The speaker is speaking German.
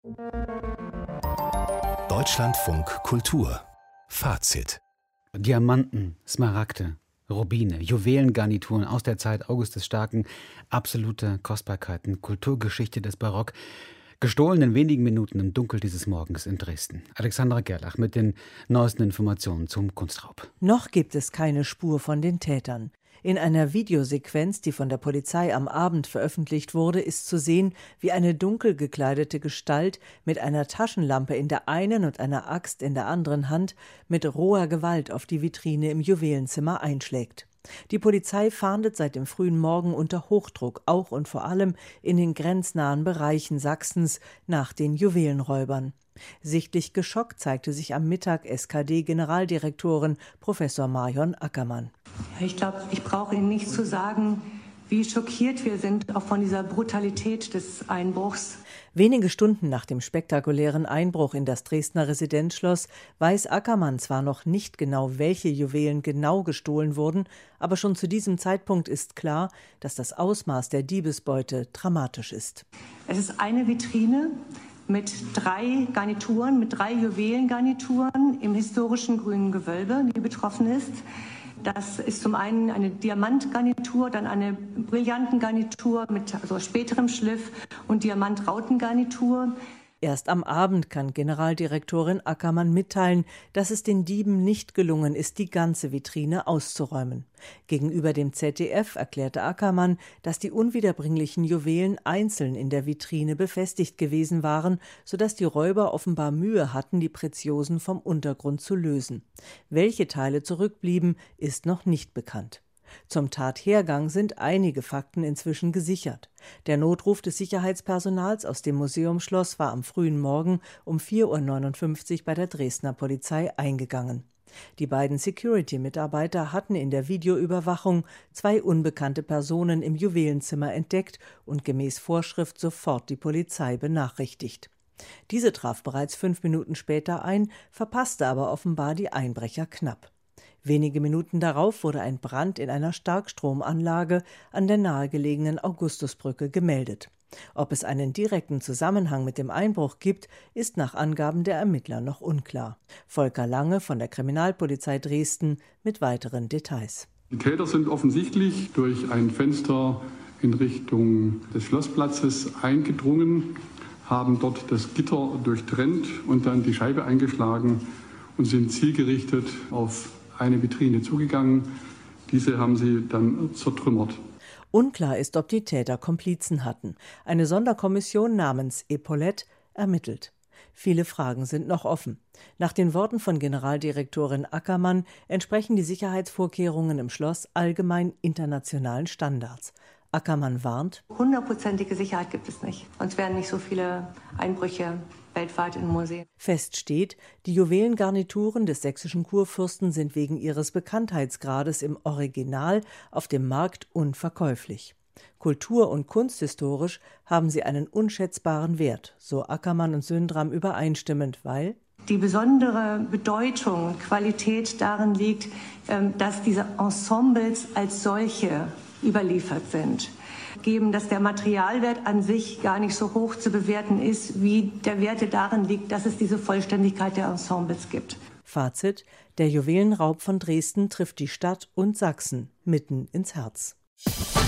Deutschlandfunk Kultur Fazit. Diamanten, Smaragde, Rubine, Juwelengarnituren aus der Zeit August des Starken, absolute Kostbarkeiten, Kulturgeschichte des Barock, gestohlen in wenigen Minuten im Dunkel dieses Morgens in Dresden. Alexandra Gerlach mit den neuesten Informationen zum Kunstraub. Noch gibt es keine Spur von den Tätern. In einer Videosequenz, die von der Polizei am Abend veröffentlicht wurde, ist zu sehen, wie eine dunkel gekleidete Gestalt mit einer Taschenlampe in der einen und einer Axt in der anderen Hand mit roher Gewalt auf die Vitrine im Juwelenzimmer einschlägt. Die Polizei fahndet seit dem frühen Morgen unter Hochdruck, auch und vor allem in den grenznahen Bereichen Sachsens, nach den Juwelenräubern. Sichtlich geschockt zeigte sich am Mittag SKD-Generaldirektorin Professor Marion Ackermann. Ich glaube, ich brauche Ihnen nicht zu sagen, wie schockiert wir sind, auch von dieser Brutalität des Einbruchs. Wenige Stunden nach dem spektakulären Einbruch in das Dresdner Residenzschloss weiß Ackermann zwar noch nicht genau, welche Juwelen genau gestohlen wurden, aber schon zu diesem Zeitpunkt ist klar, dass das Ausmaß der Diebesbeute dramatisch ist. Es ist eine Vitrine mit 3 Garnituren, mit 3 Juwelengarnituren im historischen grünen Gewölbe, die betroffen ist. Das ist zum einen eine Diamantgarnitur, dann eine Brillantengarnitur mit späterem Schliff und Diamantrautengarnitur. Erst am Abend kann Generaldirektorin Ackermann mitteilen, dass es den Dieben nicht gelungen ist, die ganze Vitrine auszuräumen. Gegenüber dem ZDF erklärte Ackermann, dass die unwiederbringlichen Juwelen einzeln in der Vitrine befestigt gewesen waren, sodass die Räuber offenbar Mühe hatten, die Preziosen vom Untergrund zu lösen. Welche Teile zurückblieben, ist noch nicht bekannt. Zum Tathergang sind einige Fakten inzwischen gesichert. Der Notruf des Sicherheitspersonals aus dem Museumsschloss war am frühen Morgen um 4:59 Uhr bei der Dresdner Polizei eingegangen. Die beiden Security-Mitarbeiter hatten in der Videoüberwachung 2 unbekannte Personen im Juwelenzimmer entdeckt und gemäß Vorschrift sofort die Polizei benachrichtigt. Diese traf bereits 5 Minuten später ein, verpasste aber offenbar die Einbrecher knapp. Wenige Minuten darauf wurde ein Brand in einer Starkstromanlage an der nahegelegenen Augustusbrücke gemeldet. Ob es einen direkten Zusammenhang mit dem Einbruch gibt, ist nach Angaben der Ermittler noch unklar. Volker Lange von der Kriminalpolizei Dresden mit weiteren Details. Die Täter sind offensichtlich durch ein Fenster in Richtung des Schlossplatzes eingedrungen, haben dort das Gitter durchtrennt und dann die Scheibe eingeschlagen und sind zielgerichtet auf eine Vitrine zugegangen. Diese haben sie dann zertrümmert. Unklar ist, ob die Täter Komplizen hatten. Eine Sonderkommission namens Epaulette ermittelt. Viele Fragen sind noch offen. Nach den Worten von Generaldirektorin Ackermann entsprechen die Sicherheitsvorkehrungen im Schloss allgemein internationalen Standards. Ackermann warnt: 100%ige Sicherheit gibt es nicht. Sonst wären nicht so viele Einbrüche weltweit in Museen. Fest steht, die Juwelengarnituren des sächsischen Kurfürsten sind wegen ihres Bekanntheitsgrades im Original auf dem Markt unverkäuflich. Kultur- und kunsthistorisch haben sie einen unschätzbaren Wert, so Ackermann und Sündram übereinstimmend, weil die besondere Bedeutung und Qualität darin liegt, dass diese Ensembles als solche überliefert sind. Geben, dass der Materialwert an sich gar nicht so hoch zu bewerten ist, wie der Wert darin liegt, dass es diese Vollständigkeit der Ensembles gibt. Fazit: Der Juwelenraub von Dresden trifft die Stadt und Sachsen mitten ins Herz.